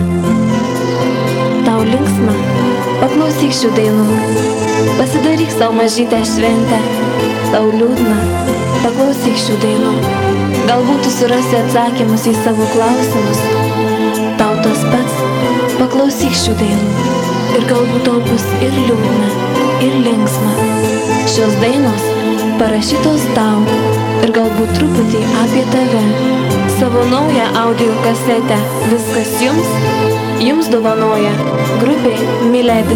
Tau linksma, paklausyk šių dainų, pasidaryk savo mažytę šventę. Tau liūdna, paklausyk šių dainų, galbūt tu surasi atsakymus į savo klausimus. Tau tas pats, paklausyk šių dainų, ir galbūt tau bus ir liūdna, ir linksma. Šios dainos parašytos tau ir galbūt truputį apie tave. Savo naują audio kasetę Viskas jums dovanoja grupė Miledi.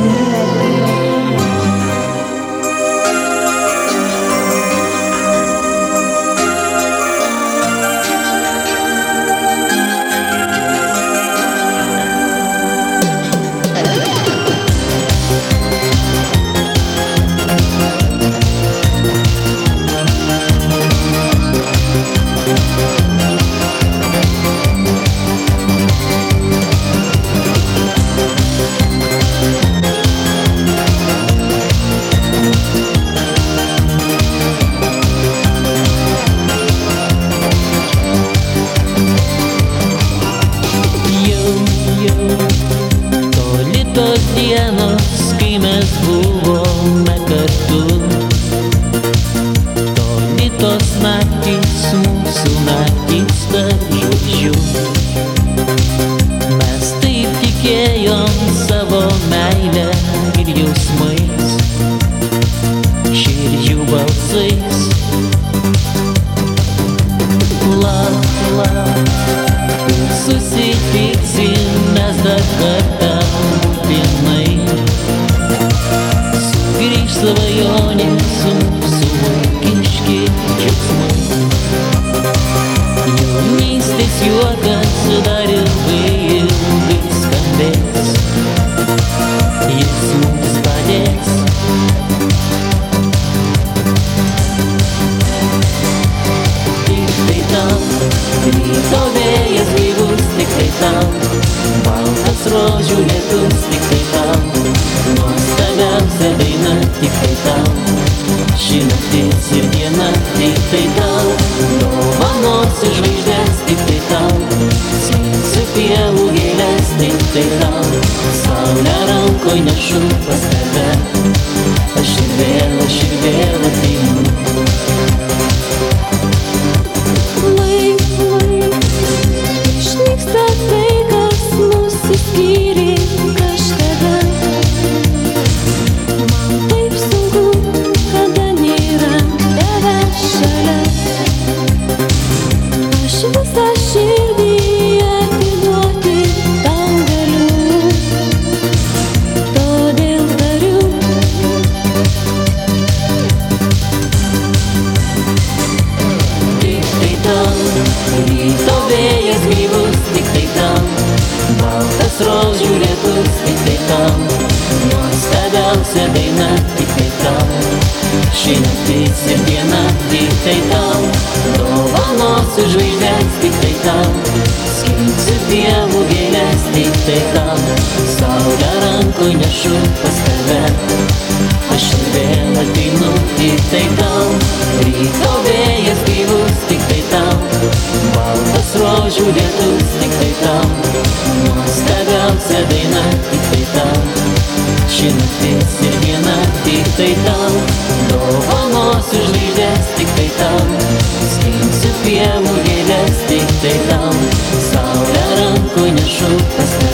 Kai mes buvome kartu, toli tos naktys, mūsų naktys tarp žvaigždžių. Mes taip tikėjom savo meilę ir jausmais, širdžių balsais. Susitiksim mes dar kartą būtinai. Sugrįž svajonės mūsų vaikiški džiaugsmai. Jaunystės juokas dar ilgai skambės. Jis mums padės. Tiktai tau, ryto vėjas gaivus, tiktai tau, baltas rožių lietus, tiktai tau, nuostabiausia daina, tiktai tau, ši naktis ir diena, tiktai tau, dovanosiu žvaigždės, tiktai tau, sėsiu pievų gėlės, tiktai tau, saulę rankoj nešu pas tave, aš ir vėl ateinu. Išnyksta tai, kas mūsų skyrė kažkada. Man taip sunku, kada nėra tavęs šalia. Aš visą širdį atiduoti tau galiu, todėl tariu. Tiktai tau, ryto vėjas gaivus, tiktai tau, baltas rožių lietus, tiktai tau, nuostabiausia daina, tiktai tau, ši naktis ir diena, tiktai tau, dovanosiu žvaigždės, tiktai tau, skinsiu pievų gėlės, tiktai tau, saulę rankoj nešu pas tave, aš ir vėl ateinu, tiktai tau, ryto vėjas gaivus, tiktai tau, baltas rožių lietus, tiktai tau, nuostabiausia daina, tiktai tau, ši naktis ir diena, tiktai tau, dovanosiu žvaigždės, tiktai tau, skinsiu pievų gėlės, tiktai tau, saulę rankoj nešu pas tave.